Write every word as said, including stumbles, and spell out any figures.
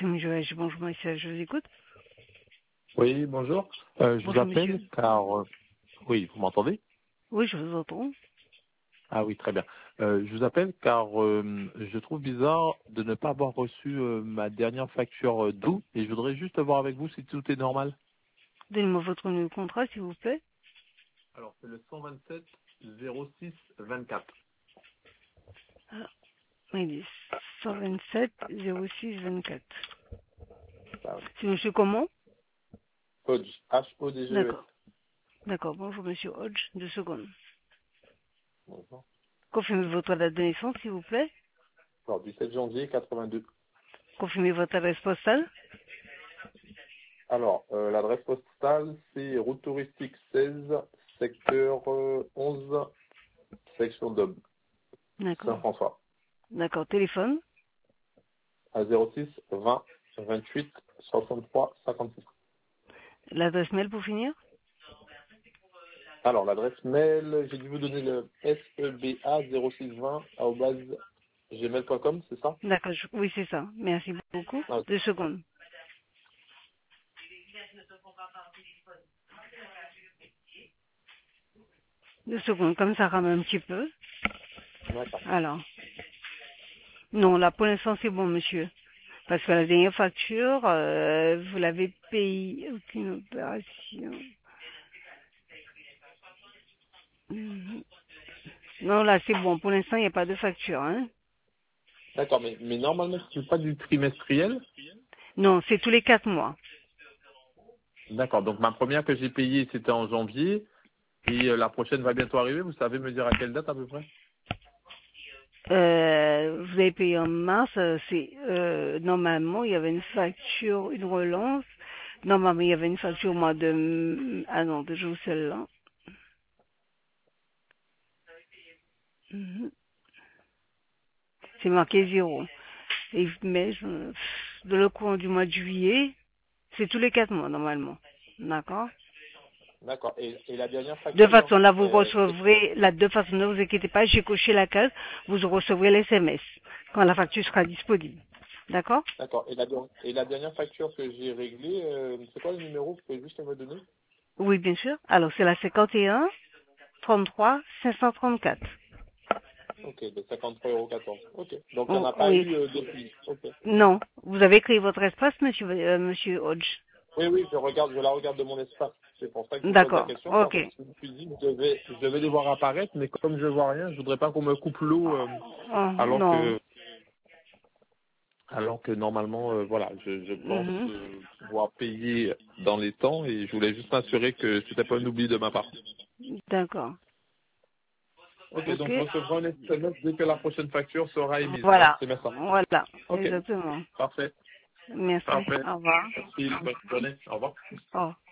Coffee Joël, bonjour monsieur, je vous écoute. Oui, bonjour. Euh, je vous Bonjour appelle monsieur. car... euh, Oui, vous m'entendez? Oui, je vous entends. Ah oui, très bien. Euh, je vous appelle car euh, je trouve bizarre de ne pas avoir reçu euh, ma dernière facture euh, d'août et je voudrais juste voir avec vous si tout est normal. Donnez-moi votre numéro de contrat s'il vous plaît. Alors, c'est le cent vingt-sept zéro six vingt-quatre. Ah, oui, cent vingt-sept zéro six vingt-quatre. Ah oui. C'est monsieur comment? Hodge, H O D G E S. D'accord. D'accord, bonjour monsieur Hodge, deux secondes. Bonjour. Confirmez votre date de naissance s'il vous plaît. Alors, du sept janvier quatre-vingt-deux. Confirmez votre adresse postale. Alors, euh, l'adresse postale, c'est route touristique seize, secteur euh, onze, section d'Aube, D'accord. Saint-François. D'accord, téléphone. À zéro six vingt vingt-huit soixante-trois cinquante-six. L'adresse mail pour finir. Alors, l'adresse mail, j'ai dû vous donner le seba zéro six vingt arobase gmail point com, c'est ça? D'accord, je- oui c'est ça. Merci beaucoup. Ah, ok. Deux secondes. Deux secondes, comme ça rame un petit peu. D'accord. Alors. Non, là pour l'instant c'est bon monsieur. Parce que la dernière facture, euh, vous l'avez payée, aucune opération. Mhm. Non, là c'est bon. Pour l'instant, il n'y a pas de facture. Hein. D'accord, mais, mais normalement, c'est pas du trimestriel. Non, c'est tous les quatre mois. D'accord, donc ma première que j'ai payée, c'était en janvier, et euh, la prochaine va bientôt arriver. Vous savez me dire à quelle date à peu près? Euh, vous avez payé en mars. euh, C'est euh, normalement il y avait une facture, une relance. Normalement il y avait une facture au mois de ah non, toujours celle-là. Mhm. C'est marqué zéro. Et mais je, de le courant du mois de juillet, c'est tous les quatre mois normalement. D'accord. D'accord, et, et la dernière De facture, façon là, vous euh, recevrez la de façon, ne vous inquiétez pas, j'ai coché la case, vous recevrez l'S M S quand la facture sera disponible. D'accord? d'accord, et la, et la dernière facture que j'ai réglée, euh, c'est quoi le numéro? Vous pouvez juste me donner? Oui, bien sûr. Alors c'est la cinquante et un trente-trois cinq cent trente-quatre. Ok, de cinquante-trois euros quatorze. Ok, donc il n'y en Oh, a pas oui. eu euh, depuis. Ok. Non, vous avez créé votre espace, monsieur, euh, monsieur Hodge. Oui, oui, je regarde, je la regarde de mon espace. C'est pour ça que je vous pose la D'accord. question, parce Ok. que je me suis dit, je vais, je vais les voir apparaître, mais comme je vois rien, je voudrais pas qu'on me coupe l'eau, euh, Oh, alors non. que, alors que normalement, euh, voilà, je, je pense Mhm. euh, pouvoir payer dans les temps, et je voulais juste m'assurer que c'était pas un oubli de ma part. D'accord. Ok, Ok. donc je recevrai un S M S dès que la prochaine facture sera émise. Hein, Voilà. c'est bien ça. Voilà. Ok, Exactement. parfait, Merci. parfait. Au revoir. Merci, bonne journée. Au revoir. Oh.